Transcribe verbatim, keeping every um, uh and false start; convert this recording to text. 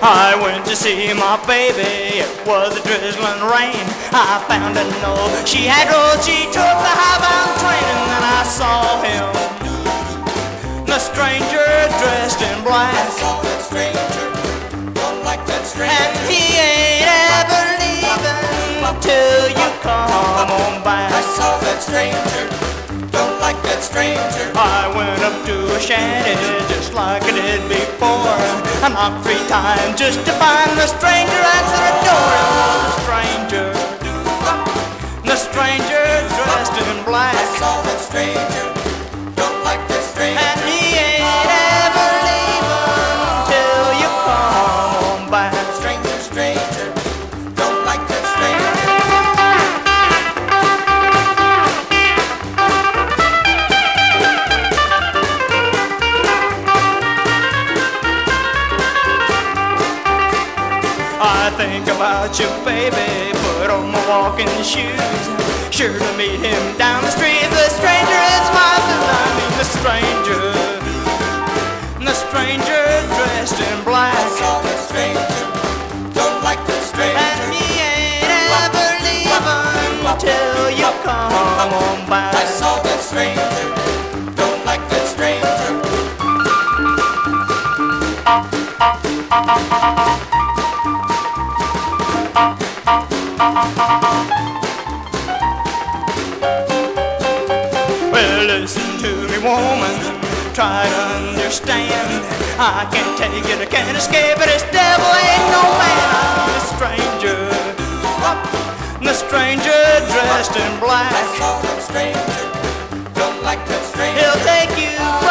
I went to see my baby, it was a drizzling rain. I found a note, she had rolled, she took the highbound train. And then I saw him, the stranger dressed in black. I saw that stranger, don't like that stranger. And he ain't ever leaving till you come on back. I saw that stranger, don't like that stranger. I went up to a shanty just like I did before. I knocked three times just to find the stranger answer the door. It was a stranger, the stranger dressed in black. I saw that stranger, don't like that stranger. And he ain't ever leaving till you come on back. Stranger, stranger, don't like that stranger. I think about you, baby, put on my walking shoes, sure to meet him down the street. The stranger is my I mean the stranger, the stranger dressed in black. I saw that stranger, don't like that stranger. And he ain't ever leaving till you come on back. I saw that stranger, don't like that stranger. Well, listen to me, woman, try to understand. I can't take it, I can't escape it. This devil ain't no man. I'm the stranger, the stranger dressed in black. I saw that stranger, don't like that stranger. He'll take you